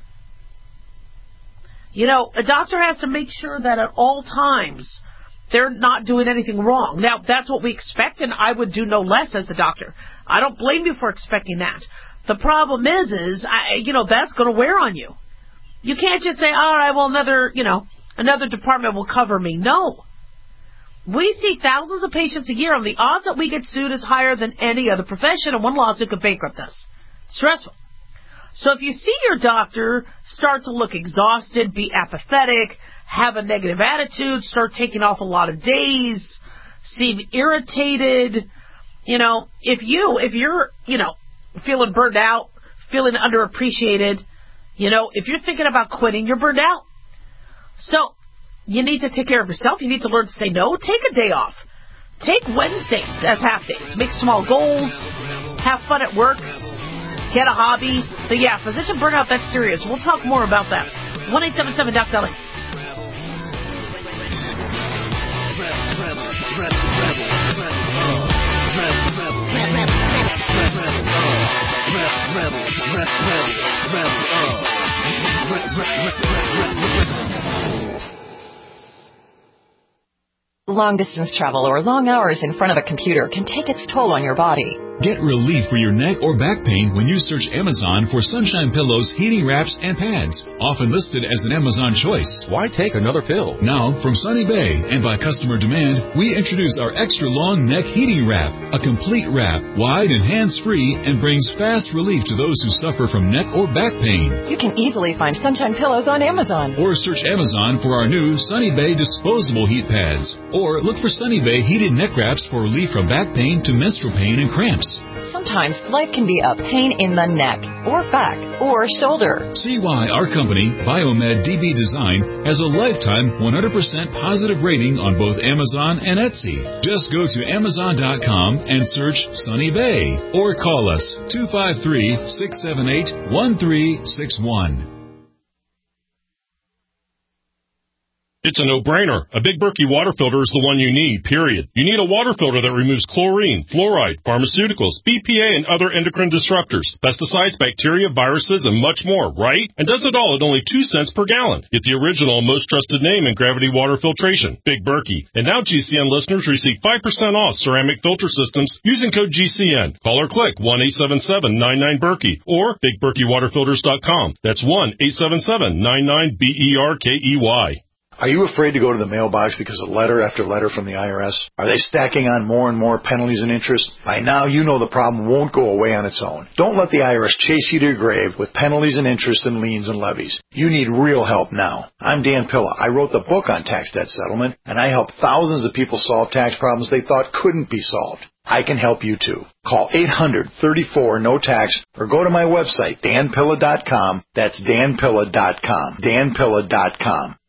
You know, a doctor has to make sure that at all times they're not doing anything wrong. Now, that's what we expect, and I would do no less as a doctor. I don't blame you for expecting that. The problem is, is I, you know, that's going to wear on you. You can't just say, all right, well, another, you know, another department will cover me. No. We see thousands of patients a year, and the odds that we get sued is higher than any other profession, and one lawsuit could bankrupt us. Stressful. So if you see your doctor start to look exhausted, be apathetic, have a negative attitude, start taking off a lot of days, seem irritated, you know, if you, if you're, you know, feeling burned out, feeling underappreciated, you know, if you're thinking about quitting, you're burned out. So you need to take care of yourself. You need to learn to say no. Take a day off. Take Wednesdays as half days. Make small goals. Have fun at work. Get a hobby. But yeah, physician burnout, that's serious. We'll talk more about that. one eight seven seven, Doctor Dolly. Long-distance travel or long hours in front of a computer can take its toll on your body. Get relief for your neck or back pain when you search Amazon for Sunshine Pillows, heating wraps, and pads. Often listed as an Amazon choice. Why take another pill? Now, from Sunny Bay and by customer demand, we introduce our extra long neck heating wrap. A complete wrap, wide and hands-free, and brings fast relief to those who suffer from neck or back pain. You can easily find Sunshine Pillows on Amazon. Or search Amazon for our new Sunny Bay disposable heat pads. Or look for Sunny Bay heated neck wraps for relief from back pain to menstrual pain and cramps. Sometimes life can be a pain in the neck, or back, or shoulder. See why our company, Biomed D B Design, has a lifetime one hundred percent positive rating on both Amazon and Etsy. Just go to Amazon dot com and search Sunny Bay, or call us two five three, six seven eight, one three six one. It's a no-brainer. A Big Berkey water filter is the one you need, period. You need a water filter that removes chlorine, fluoride, pharmaceuticals, B P A, and other endocrine disruptors, pesticides, bacteria, viruses, and much more, right? And does it all at only two cents per gallon. Get the original and most trusted name in gravity water filtration, Big Berkey. And now G C N listeners receive five percent off ceramic filter systems using code G C N. Call or click one eight seven seven nine nine Berkey or big berkey water filters dot com. That's one eight seven seven nine nine B E R K E Y. Are you afraid to go to the mailbox because of letter after letter from the I R S? Are they stacking on more and more penalties and interest? By now, you know the problem won't go away on its own. Don't let the I R S chase you to your grave with penalties and interest and liens and levies. You need real help now. I'm Dan Pilla. I wrote the book on tax debt settlement, and I helped thousands of people solve tax problems they thought couldn't be solved. I can help you too. Call eight hundred thirty-four no tax or go to my website, dan pilla dot com. That's dan pilla dot com. dan pilla dot com.